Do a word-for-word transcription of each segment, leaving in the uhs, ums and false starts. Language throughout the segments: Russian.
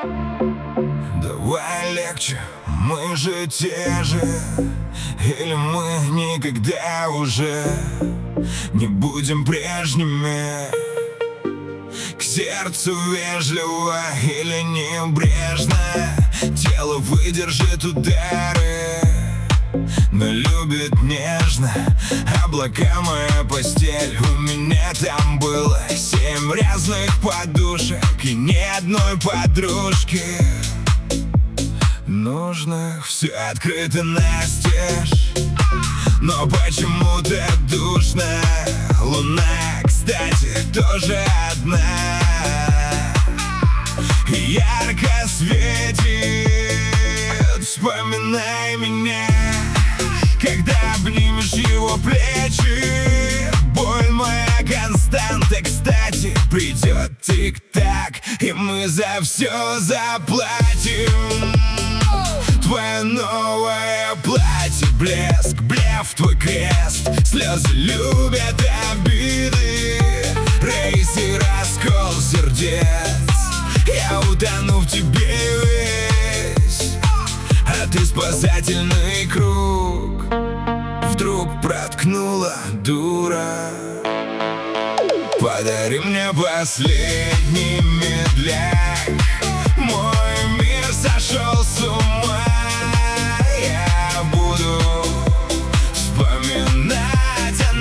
Давай легче, мы же те же. Или мы никогда уже не будем прежними. К сердцу вежливо или небрежно. Тело выдержит удары, но любит нежно. Облака моя постель. У меня там было семь разных подушек и ни одной подружки. Нужно все открыто настежь, но почему так душно? Луна, кстати, тоже одна, и ярко светит. Вспоминай меня, когда обнимешь его плечи. Боль моя константа, кстати. Придет тик-так, и мы за все заплатим. Твое новое платье, блеск, блеф, твой крест. Слезы любят обиды, рейс и раскол сердец. Я утону в тебе весь, а ты спасательный круг вдруг проткнула дура. Подари мне последний медляк. Мой мир сошел с ума. Я буду вспоминать о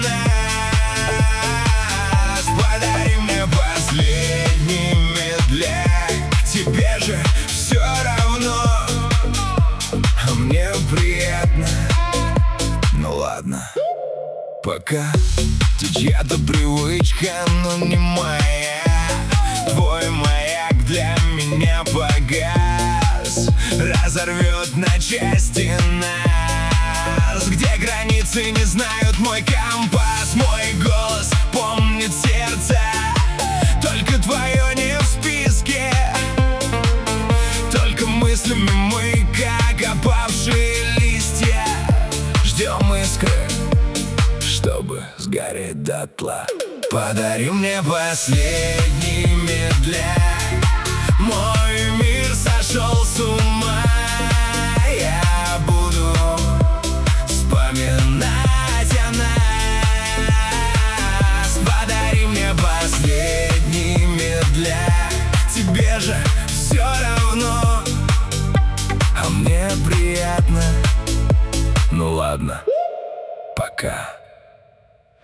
нас. Подари мне последний медляк. Тебе же все равно, а мне приятно. Ну ладно, пока. Ты чья-то привычка, но не моя. Твой маяк для меня погас, разорвет на части нас. Где границы не знают мой компас. Мой голос помнит сердце, только твое не в списке. Только мыслями мы, как опавшие листья, ждем искры, чтобы сгореть дотла. Подари мне последний медляк. Мой мир сошел с ума.